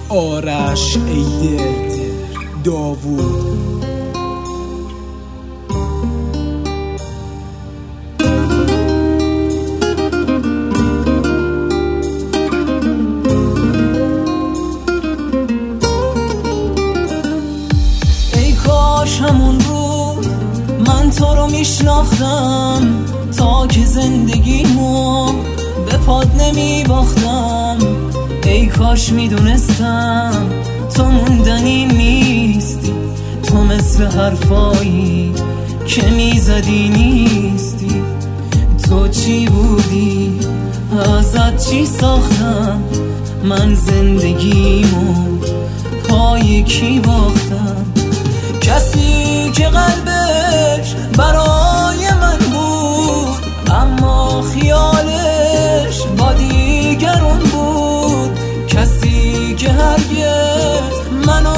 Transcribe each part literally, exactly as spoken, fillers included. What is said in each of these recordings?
آرش ایده داوود. ای کاش همون رو من تو رو میشناختم، تا که زندگیمو به پاد نمی باختم. ای کاش میدونستم تو موندنی نیستی، تو مثل حرفایی که میزدی نیستی. تو چی بودی؟ ازت چی ساختم؟ من زندگیمو پای کی باختم؟ کسی که قلبش برای من بود، اما خیالش با دیگرون بود. کسی که هرگز منو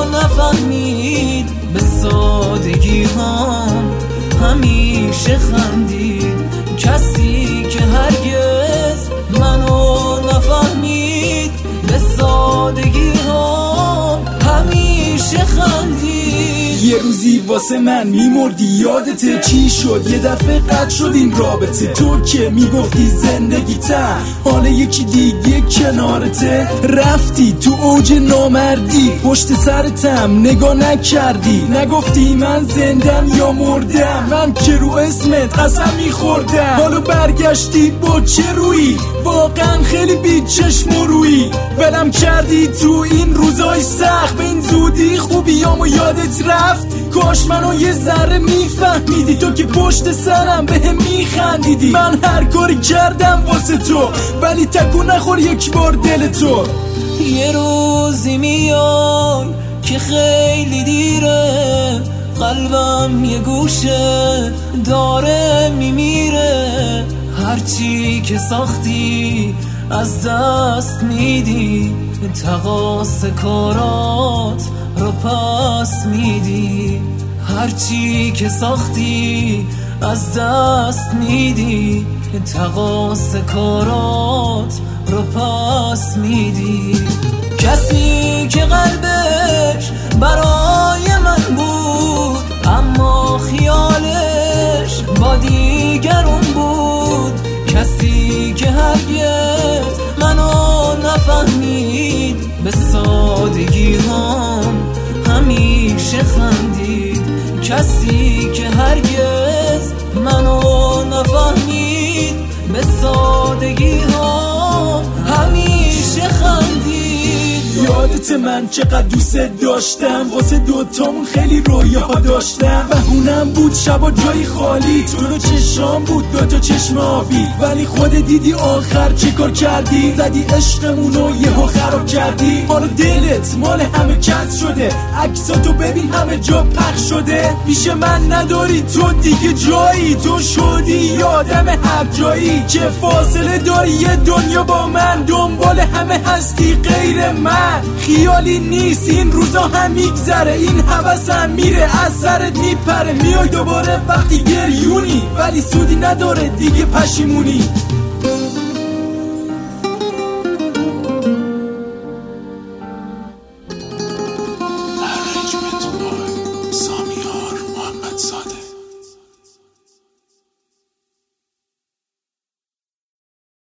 نفهمید، به سادگی هم همیشه خندید. کسی که هرگز منو نفهمید، به سادگی هم همیشه خندید. یه روزی واسه من میمردی، یادته چی شد؟ یه دفعه قطع شد این رابطه. تو که میگفتی زندگیتم حالا یکی دیگه کنارته. رفتی تو اوج نامردی، پشت سرتم نگاه نکردی. نگفتی من زندم یا مردم، من که رو اسمت قسم میخوردم. حالا برگشتی با چه روی؟ واقعا خیلی بی چشم و روی. ولم کردی تو این روزای سخت، به این زودی خوبیامو یادت رفت. کاش منو یه ذره میفهمیدی، تو که پشت سرم بهم میخندیدی. من هر کاری کردم واسه تو، ولی تکون نخور یک بار دل تو. یه روزی میای که خیلی دیره، قلبم یه گوشه داره میمیره. هرچی که ساختی از دست میدی، تقاص کارات رو پس میدی. هرچی که ساختی از دست میدی، تقاص کارات رو پس میدی. کسی که قلبش برای من بود، اما خیالش با دیگرون بود. کسی که هرگز منو نفهمید، به سادگی هم همیشه خندید. کسی که هرگز منو نفهمید، به سادگی هم همیشه خندید. یادت من چقدر دوست داشتم، واسه دوتامون خیلی رویاها داشتم. بهونم بود شبا جایی خالی، تو رو چشام بود دوتا چشم آبی. ولی خود دیدی آخر چه کار کردی؟ زدی عشقمونو یهو خراب کردی. حالا دلت مال همه کس شده، عکساتو ببین همه جا پخش شده. پیش من نداری تو دیگه جایی، تو شدی یادم هر جایی. چه فاصله داری یه دنیا با من، دنبال همه هستی غیر من. خیالی نیست این روزا هم میگذره، این حوثم میره از سرت میپره. میای دوباره وقتی گریونی، ولی سودی نداره دیگه پشیمونی.